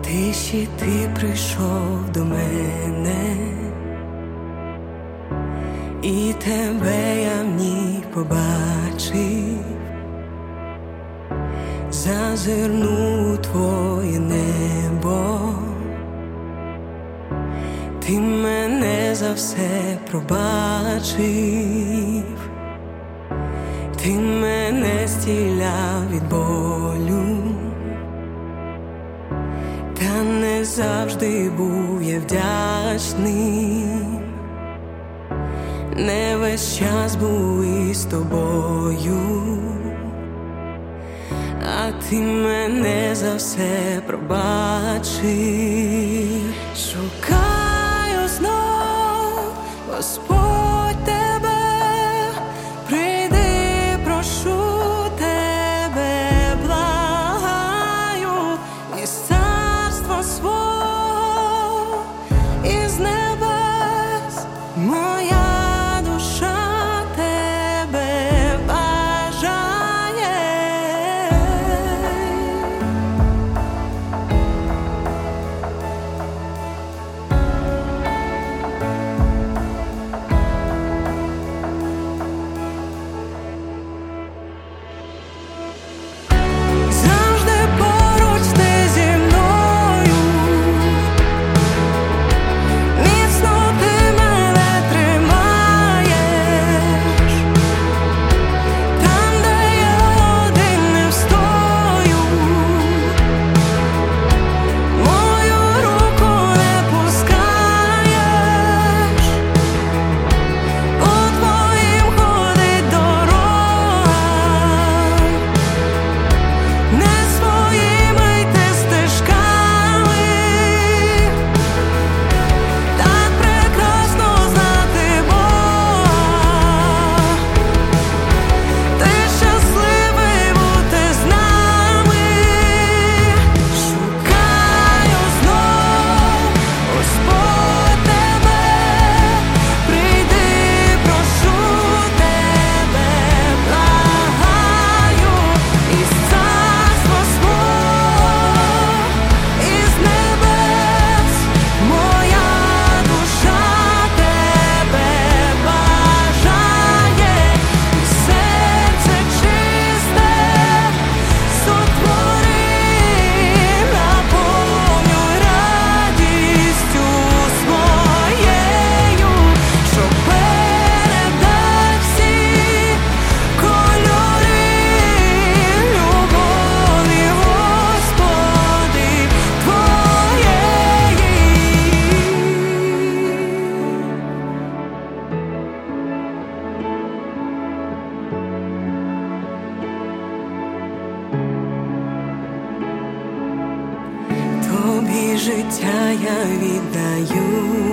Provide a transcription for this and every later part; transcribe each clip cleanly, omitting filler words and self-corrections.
тиші ти прийшов до мене, і тебе я в ній побачив, зазирнув у твоє небо, ти мене за все пробачив, ти мене зціляв від болю, та не завжди був я вдячним, не весь час був із тобою, а ти мене за все пробачив. Шукаю знов, Господь, тебе, прийди, прошу тебе, благаю, із царства свого, із небес, моя душа тебе бажає. Завжди поруч ти зі мною, міцно ти мене тримаєш, там, де я один не встою, мою руку не пускаєш, по твоїм ходить дорога, не своїми йти стежками, так прекрасно знати Бога, ти щасливий бути з нами. Шукаю знов, Господь, тебе, прийди, прошу тебе, благаю, із царства свого, із небес, моя душа тебе бажає, і серце чисте сотвори, наповнюй радістю своєю, щоб передать всі кольори любові, Господи, твоєї. Тобі життя я віддаю,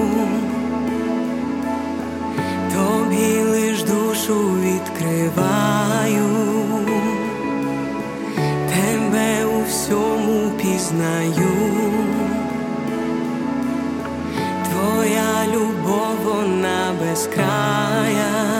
тобі лиш душу відкриваю, тебе у всьому пізнаю, твоя любов, вона безкрая.